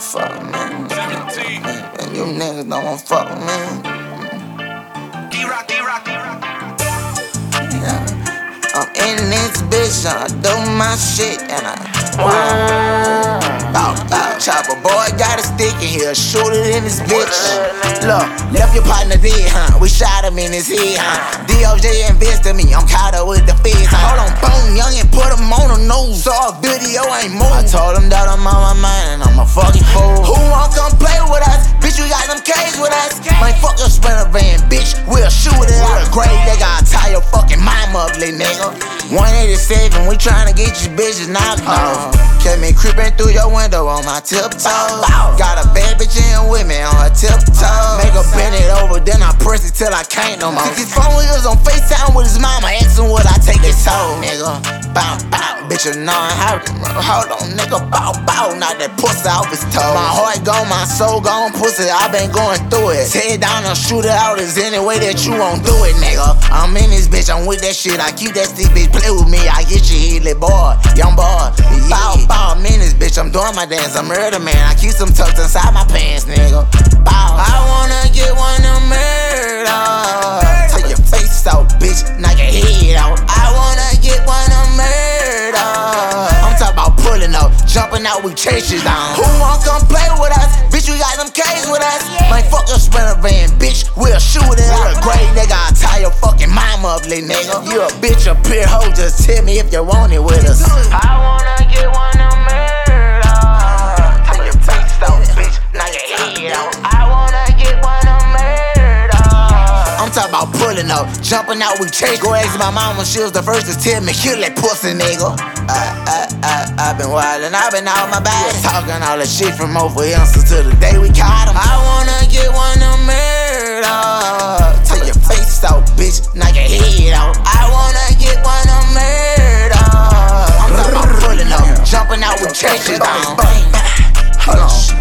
fuck with me. And you niggas don't wanna fuck with me. Yeah. I'm in this bitch, I do my shit, and chopper boy got a stick in here, shoot it in this bitch. Look, left your partner dead, huh? We shot him in his head, huh? DOJ invested me, I'm caught up with the feds. Hold on, bone young and put him on the nose. All video ain't move. I told him that I'm on my mind and I'm a fucking fool. Who won't come play with us? Bitch, we got them K's with us. Man, fuck your Sprinter van, bitch. We'll shoot it out of grave. They gotta tie your fucking mama up, little nigga. 187, we tryna get you bitches knocked off. Kept me creeping through your window on my tiptoes. Got a bad bitch in with me on her tiptoes. Make her bend it over, then I press it till I can't no more. Took his phone wheels on FaceTime with his mama, asking would I take his soul, nigga. Bow, bow, bitch, you know how. Hold on, nigga, bow, bow. Knock that pussy off his toes. My heart gone, my soul gone, pussy, I been going through it. Tear it down and shoot it out, is any way that you won't do it, nigga. I'm in this bitch, I'm with that shit, I keep that stick, bitch, play with me, I get you here, little boy, young boy. Bow, bow, I'm in this bitch, I'm doing my dance, I'm murder man, I keep some tucked inside my pants, nigga. Bow, I wanna get one to murder. Take your face out, bitch, knock your head out. I wanna get one to murder. I'm talking about pulling up, jumping out, we chase you down. Who won't come play with us? Bitch, we got them K's with us. Man, fuck your Sprinter van, bitch, we'll shoot it out of grave. They gotta tie your fucking mama up, little nigga. You a bitch, a peer hoe, just tell me if you want it with us. I wanna get one to murder. Take your face out, bitch, knock your head out. I wanna get one to murder. I'm talking about pulling up, jumping out, we chase. Go ask my mama, she was the first to tell me, kill that pussy, nigga. I've been wildin', I've been out my body, talking all that shit from over Insta to the day we caught him. I wanna get one to murder. Take your face out, bitch, knock your head out. I wanna get one to murder. I'm talking about pulling up, jumping out with chases down. Hold on.